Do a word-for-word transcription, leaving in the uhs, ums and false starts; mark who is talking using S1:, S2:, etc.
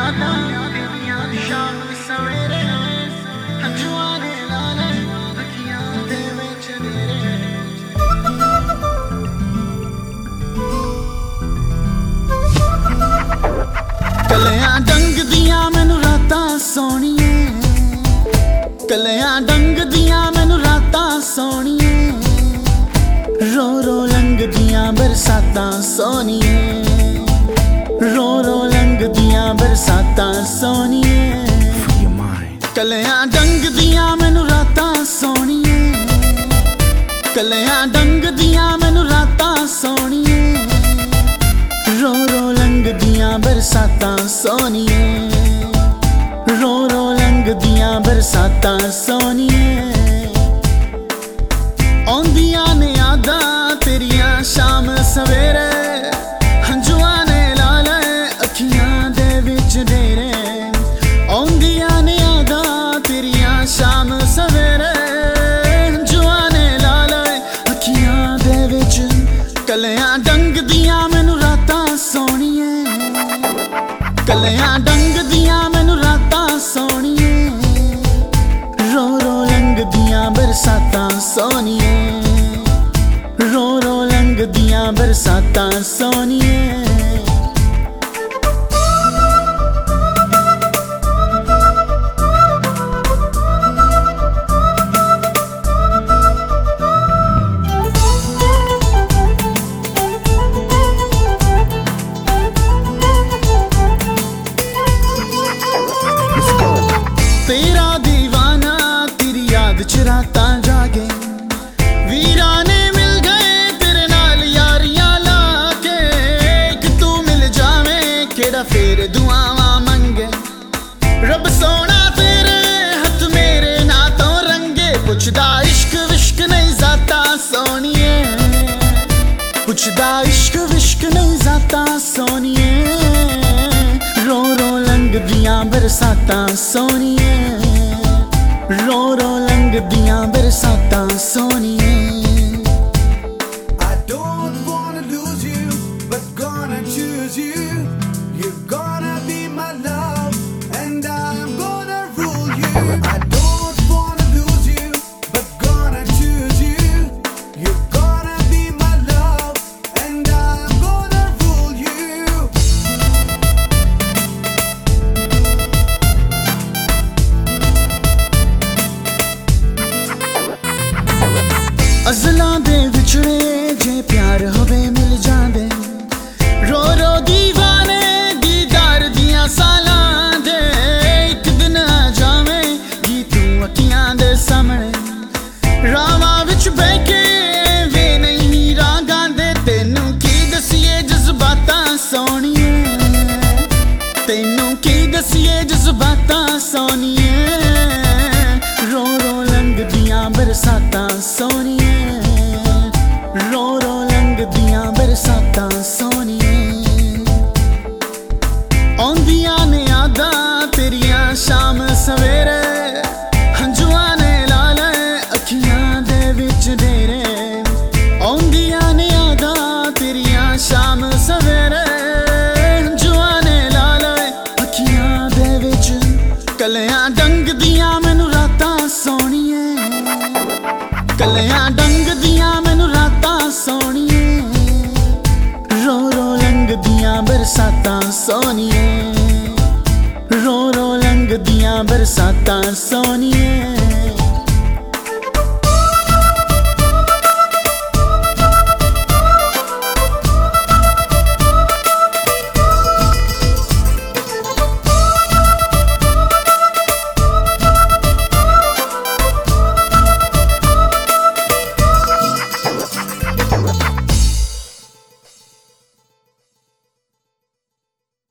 S1: यादां तेरियां शाम सवेरे हंझुआं ने ला ले अखियां दे विच नेरे कलियां डंगदियां मैनू रातां सोहणिए कलियां डंगदियां मैनू रातां सोहणिए रो रो लंघदियां बरसातां सोहणिए रो रो लंघदियां बरसातां सोहणिए कलियां डंगदियां मैनू रातां सोहणिए कलियां डंगदियां मैनू रातां सोहणिए रो रो लंघदियां बरसातां सोहणिए रो रो लंघदियां बरसातां सोहणिए आउंदियां ने यादां तेरियां शाम सवेरे हंझुआं ने ला ले अखियां दे विच डेरे आउंदियां ने यादां तेरियां शाम सवेरे हंझुआं ने ला ले अखियां दे विच कलियां डंगदियां मैनू रातां सोहणिए कलियां डंगदियां मैनू रातां सोहणिए रो रो लंघदियां बरसातां सोहणिए रो रो लंघदियां बरसातां सोहणिए तेरा दीवाना तेरी याद च रातां जागे वीरा ने मिल गए तेरे नाल यारियां लाके एक तू मिल जावे केड़ा फेर दुआवां मंगे रब सोना तेरे हथ मेरे ना तो रंगे पुछदा इश्क विश्क नहीं जाता सोहणिए पुछदा इश्क विश्क नहीं जाता सोहणिए रो रो लंघदियां बरसातां सोहणिए रो रो लंघदियां बरसातां सोहणिए
S2: I don't wanna lose you, but gonna choose you. You're gonna be my love, and I'm gonna rule you. I don't wanna lose you, but gonna choose you. You're gonna be my love, and I'm gonna rule you.
S1: अज़लां दे विछड़े जे प्यार होवे मिल जांदे रो रो दीवाने दीदार दियां सालां दे एक दिन आ जावे गी तू अखियां दे सामने रावां विच बह के वे नहीं हीरा गांदे तैनू की दसिए जज्बातां सोहणिए तैनू की दसिए जज्बातां सोहणिए रो रो लंघदियां बरसातां सोहणिए रो रो लंघदियां बरसातां सोहणिए आउंदियां ने यादां तेरियां शाम सवेरे हंझुआं ने ला ले अखियां दे विच डेरे आउंदियां ने यादां तेरियां शाम सवेरे हंझुआं ने ला ले अखियां दे विच कलियां डंगदियां मैनू रातां सोहणिए कलियां डंगदियां मैनू रातां सोहणिए रो रो लंघदियां बरसातां सोहणिए रो रो लंघदियां बरसातां सोहणिए।